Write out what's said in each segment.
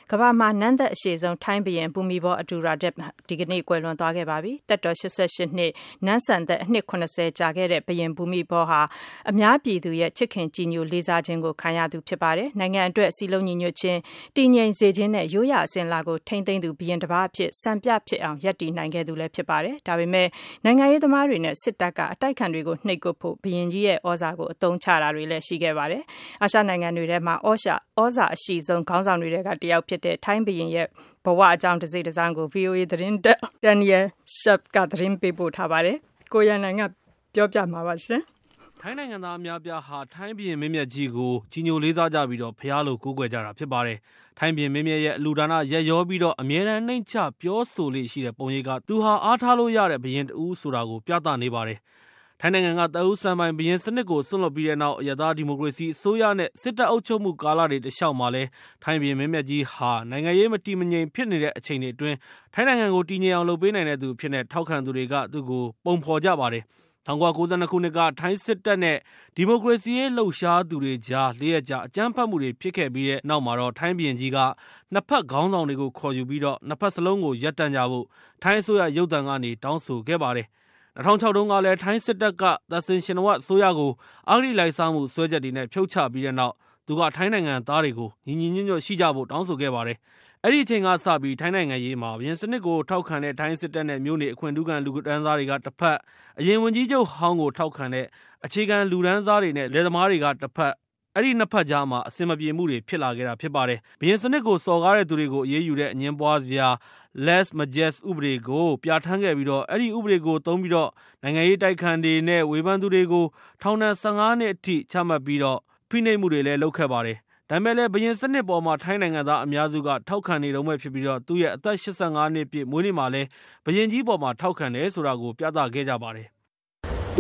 ကမ္ဘာမှာနန်းသက်အရှည်ဆုံးထိုင်းဘုရင်ဘူမိဘောအဒူရာဒက်ဒီကနေ့ကွယ်လွန်သွားခဲ့ပါပြီ။သက်တော်88နှစ်နန်းဆန်သက်အနှစ်80ကြာခဲ့တဲ့ဘုရင်ဘူမိဘောဟာအများပြည်သူရဲ့ချစ်ခင်ကြည်ညိုလေးစားခြင်းကိုခံရသူဖြစ်ပါတယ်။နိုင်ငံအတွက်စီလုံးညီညွတ်ခြင်းတည်ငြိမ်စေခြင်းနဲ့ရိုးရာအစဉ်အလာကိုထိန်းသိမ်းသူဘုရင်တစ်ပါးအဖြစ်စံပြဖြစ်အောင်ရပ်တည်နိုင်ခဲ့သူလည်းဖြစ်ပါတယ်။ဒါပေမဲ့နိုင်ငံရေးသမားတွေနဲ့စစ်တပ်ကအတိုက်ခံတွေကိုနှိပ်ကွပ်ဖို့ဘုရင်ကြီးရဲ့ဩဇာကိုအသုံးချတာတွေလည်းရှိခဲ့ပါတယ်။အာရှနိုင်ငံတွေထဲမှာဩဇာအရှိဆုံးခေါင်းဆောင်တွေကတယောက်ဖြစ်တဲ့ထိုင်းဘုရင်ရဲ့ဘဝအကြောင်းတစ်စိတ်တစ်စောင်းကို VOA သတင်းဒန်နီယယ်ရှပ်ကသတင်းပေးပို့ထားပါတယ်။ကိုရန်နိုင်ကပြောပြမှာပါရှင်။ထိုင်းနိုင်ငံသားအများပြားဟာထိုင်းဘုရင်မင်းမြတ်ကြီးကိုကြီးညိုလေးစားကြပြီးတော့ဖျားလို့ကိုးကွယ်ကြတာဖြစ်ပါတယ်။ထိုင်းဘုရင်မင်းမြတ်ရဲ့အလူဒါနရက်ရောပြီးတော့အမြဲတမ်းနှိမ့်ချပြောဆိုလေးရှိတဲ့ပုံရိပ်ကသူဟာအားထားလို့ရတဲ့ဘုရင်တူဆိုတာကိုပြသနေပါတယ်။ထိုင်းနိုင်ငံကတအုပ်ဆန်ပိုင်ဘုရင်စနစ်ကိုဆွန့်လွတ်ပြီးတဲ့နောက်အရသာဒီမိုကရေစီအစိုးရနဲ့စစ်တပ်အုပ်ချုပ်မှုကာလတွေတလျှောက်မှာလဲထိုင်းဘုရင်မင်းမြတ်ကြီးဟာနိုင်ငံရေးမတည်မငြိမ်ဖြစ်နေတဲ့အချိန်တွေအတွင်းထိုင်းနိုင်ငံကိုတည်ငြိမ်အောင်လုပ်ပေးနိုင်တဲ့သူဖြစ်တဲ့ထောက်ခံသူတွေကသူ့ကိုပုံဖော်ကြပါတယ်။1992ခုနှစ်ကထိုင်းစစ်တပ်နဲ့ဒီမိုကရေစီရေးလှုပ်ရှားသူတွေကြား၄ရက်ကြာအကြမ်းဖက်မှုတွေဖြစ်ခဲ့ပြီးတဲ့နောက်မှာတော့ထိုင်းဘုရင်ကြီးကနှစ်ဖက်ခေါင်းဆောင်တွေကိုခေါ်ယူပြီးတော့နှစ်ဖက်စလုံးကိုရပ်တန့်ကြဖို့ထိုင်းအစိုးရရုပ်သံကနေတောင်းဆိုခဲ့ပါတယ်။2006တုန်းကလည်းထိုင်းစစ်တပ်ကသက်ဆင်ရှင်နဝတ်အစိုးရကိုအဂတိလိုက်စားမှုစွဲချက်တွေနဲ့ဖြုတ်ချပြီးတဲ့နောက်သူကထိုင်းနိုင်ငံသားတွေကိုညီညီညွတ်ညွတ်ရှိကြဖို့တောင်းဆိုခဲ့ပါတယ်။အဲ့ဒီအချိန်ကစပြီးထိုင်းနိုင်ငံရေးမှာဘုရင်စနစ်ကိုထောက်ခံတဲ့ထိုင်းစစ်တပ်နဲ့မြို့နေအခွင့်ထူးခံလူဒန်းစားတွေကတစ်ဖက်အရင်ဝန်ကြီးချုပ်ဟောင်းကိုထောက်ခံတဲ့အခြေခံလူဒန်းစားတွေနဲ့လယ်သမားတွေကတစ်ဖက်အဲ့ဒီနှစ်ဖက်ကြားမှာအစင်မပြေမှုတွေဖြစ်လာခဲ့တာဖြစ်ပါတယ်။ဘုရင်စနစ်ကိုစော်ကားတဲ့သူတွေကိုအေးအေးယူတဲ့အငင်းပွားစရာ Less Majest ဥပဒေကိုပြဋ္ဌာန်းခဲ့ပြီးတော့အဲ့ဒီဥပဒေကိုသုံးပြီးတော့နိုင်ငံရေးတိုက်ခံတွေနဲ့ဝေဖန်သူတွေကိုထောင်ဒဏ်15နှစ်အထိချမှတ်ပြီးတော့ဖိနှိပ်မှုတွေလည်းလုပ်ခဲ့ပါတယ်။ဒါပေမဲ့လည်းဘုရင်စနစ်ပေါ်မှာထိုင်းနိုင်ငံသားအများစုကထောက်ခံနေတော့မှဖြစ်ပြီးတော့သူ့ရဲ့အသက်85နှစ်ပြည့်မွေးနေ့မှာလည်းဘုရင်ကြီးပေါ်မှာထောက်ခံတယ်ဆိုတာကိုပြသခဲ့ကြပါတယ်။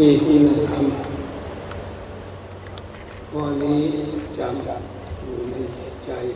ဘောလီဂျမ်လူလေးဂျာရီ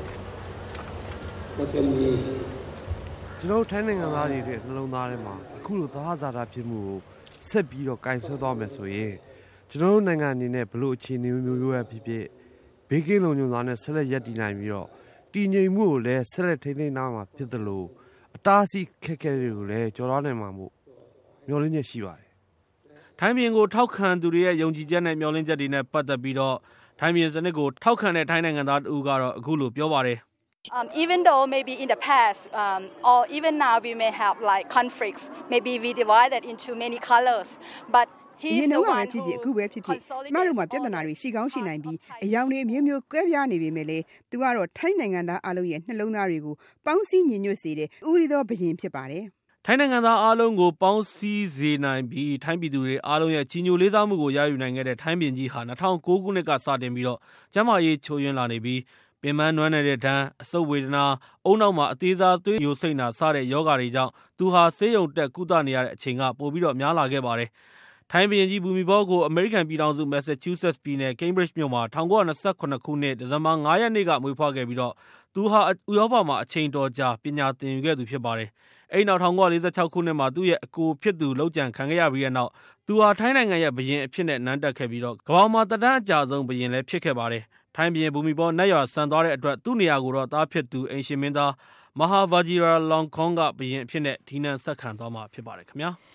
ဘာတမီကျွန်တော်ထိုင်းနိုင်ငံသားတွေရဲ့နှလုံးသားထဲမှာအခုလိုသဟဇာတာဖြစ်မှုကိုဆက်ပြီးတော့ကင်ဆယ်သွားမယ်ဆိုရင်ကျွန်တော်တို့နိုင်ငံအနေနဲ့ဘလို့အခြေအနေမျိုးပဲဖြစ်ဖြစ်ဘေးကင်းလုံခြုံစွာနဲ့ဆက်လက်ရပ်တည်နိုင်ပြီးတော့တည်ငြိမ်မှုကိုလည်းဆက်လက်ထိန်းသိမ်းနိုင်မှာဖြစ်သလိုအတားအဆီးခက်ခဲတွေကိုလည်းကျော်လွှားနိုင်မှာမို့မျှော်လင့်ချက်ရှိပါတယ်ထိုင်းဘုရင်ကိုထောက်ခံသူတွေရဲ့ယုံကြည်ချက်နဲ့မျှော်လင့်ချက်တွေနဲ့ပတ်သက်ပြီးတော့ထိုင်းဘုရင်စနစ်ကိုထောက်ခံတဲ့ထိုင်းနိုင်ငံသားတူကတော့အခုလိုပြောပါတယ် Even though maybe in the past or even now we may have like conflicts, maybe we divided into many colors, but he is the one who အခုပဲဖြစ်ဖြစ်ကျမတို့မှာပြဿနာတွေရှိကောင်းရှိနိုင်ပြီးအယောင်တွေမျိုးမျိုးကွဲပြားနေပေမဲ့လေသူကတော့ထိုင်းနိုင်ငံသားအလုံးရဲ့နှလုံးသားတွေကိုပေါင်းစည်းညီညွတ်စေတဲ့ဦးရီသောဘုရင်ဖြစ်ပါတယ်ထိုင်းနိုင်ငံသားအားလုံးကိုပေါင်းစည်းစေနိုင်ပြီးထိုင်းပြည်သူတွေအားလုံးရဲ့ကြီးညိုလေးစားမှုကိုရယူနိုင်ခဲ့တဲ့ထိုင်းပြည်ကြီးဟာ2009ခုနှစ်ကစတင်ပြီးတော့ကျန်းမာရေးချိုးယွင်းလာနေပြီးပင်ပန်းနွမ်းနယ်တဲ့ဒဏ်အဆုတ်ဝေဒနာအုံနောက်မှာအသေးစားသွေးယိုစိမ့်တာစတဲ့ရောဂါတွေကြောင့်သူဟာဆေးရုံတက်ကုသနေရတဲ့အချိန်ကပိုပြီးတော့များလာခဲ့ပါတယ်။ထိုင်းဘုရင်ကြီးဘူမိဘောကိုအမေရိကန်ပြည်ထောင်စု Massachusetts ပြည်နယ် Cambridge မြို့မှာ1928ခုနှစ်ဒီဇင်ဘာ9ရက်နေ့ကမွေးဖွားခဲ့ပြီးတော့သူဟာဥရောပမှာအချိန်တော်ကြာပညာသင်ယူခဲ့သူဖြစ်ပါတယ်။အဲ့နောက်1946ခုနှစ်မှာသူ့ရဲ့အကိုဖြစ်သူလောက်ကျန်ခံခဲ့ရပြီးတဲ့နောက်သူဟာထိုင်းနိုင်ငံရဲ့ဘုရင်အဖြစ်နဲ့နန်းတက်ခဲ့ပြီးတော့ကမ္ဘာမှာသက်တမ်းအကြာဆုံးဘုရင်လည်းဖြစ်ခဲ့ပါတယ်။ထိုင်းဘုရင်ဘူမိဘောနတ်ရွာဆန်သွားတဲ့အတွက်သူ့နေရာကိုတော့သားဖြစ်သူအိမ်ရှင်မင်းသားမဟာဗာဂျီရာလောင်ကွန်ကဘုရင်အဖြစ်နဲ့ဒီနန်းဆက်ခံသွားမှာဖြစ်ပါတယ်ခင်ဗျာ။